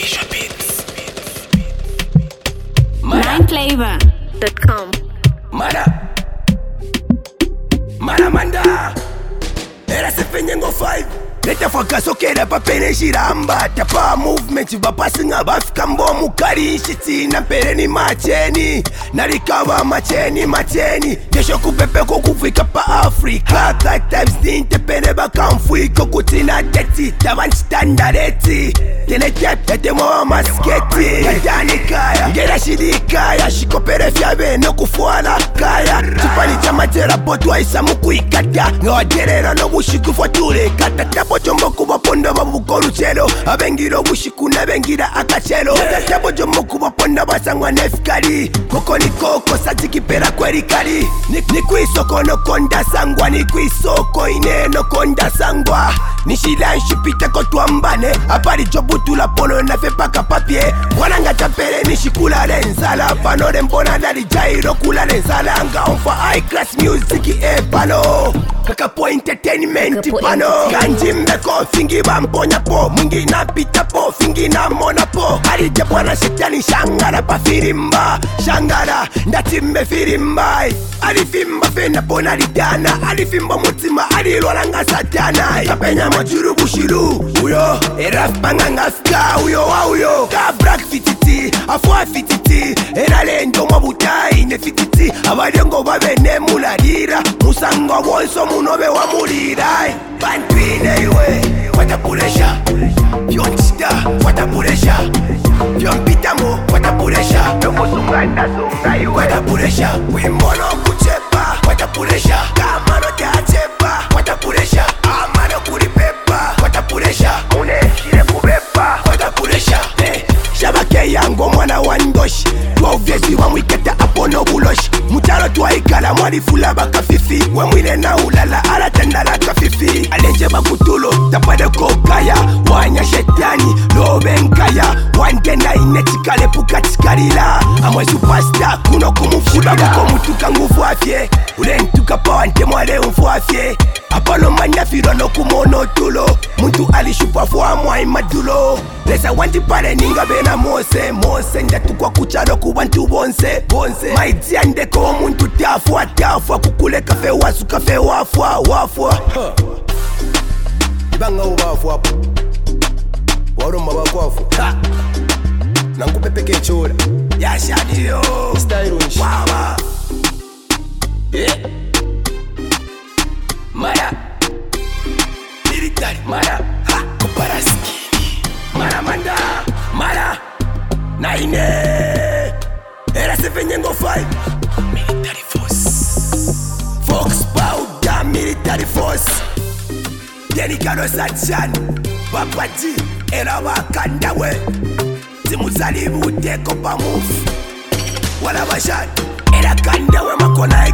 Nineflavor.com. Manda era 7.5 leta fakaso kera papene shiramba tapa movement vapasinga vafika mbomu kari shitina mpereni macheni narikava macheni desho kupepeko kufika pa Afrika ka times nintepene vakamfuiko kutina deti tavanchitandareti tenetyapetemowa masketi katani kaya ngera shirikaya shikopere fyave nokufuana kaya chipani cha materapoto aisa mukuikata ngawaderera novushikufwa ture katatapo chombo kuvaponda vavukoruchelo avengiro vushiku navengira akachelo katatapo chombo kuvaponda vasangwa nefikali koko nikoko sadzikipera kwerikali nikwisoko nokondasangwa nikwisoko ine nokondasangwa nishilanshipiteko twambane apari jobutula polo nafe paka papye wananga tapere nishikula lenzala panore mbona dali jairo kula lenzala ngaomfa high class music pano kakapo entertainment pano kanjimbe ko fingi bamponya po mwingi napita po fingi na mona po alije bwana shetani shangara pa firimba shangara ndatimbe firimba alifimba fena pona lidana alifimba mutima alilwalanga satana kapenya majuru bushiru uyo era panganga fika uyo wa uyo ka black fititi afwa fititi era lendo mabutai ne fititi abaliongo babene muladira musango wonso munobe wa mulira bantwine iwe watapuresha yonchita watapuresha yompitamo watapuresha nokusunganda sunga iwe watapuresha wimbono kuchepa watapuresha kamano tachepa watapuresha amano kulipepa watapuresha uneshire kubepa watapuresha shabake yango mwana wa ndoshi twauvezi wamwiketa apo nobuloshi mutalo twaikala mwalifula bakafifi wemwile na ulala alatendala kafifi alenje bakutulo tapade kokaya wanya shetani lobenkaya wangena inetikale pukatikalila amwe supasta kuno kumufula kuko mutuka nguvu afye ulentuka pawante mwale umfu afye apalo manyafiro nokumono tulo muntu alishupa fwa mwai madulo lesa wanti pale ninga bena mose ndatukwa kuchalo kubantu bonse maitia ndeko muntu tafwa kukule kafe wasu kafe wafwa ibanga ubafwa hapo waroma bakwafu nankupepeke chora yashadiyo stylunch wawa mara military mara kuparaskini mara naine era 7.5 military force Fox Powder military force delikano sachan babati era wakandawe zimuzalibu uteko pamufu wala bashani era kandawe makona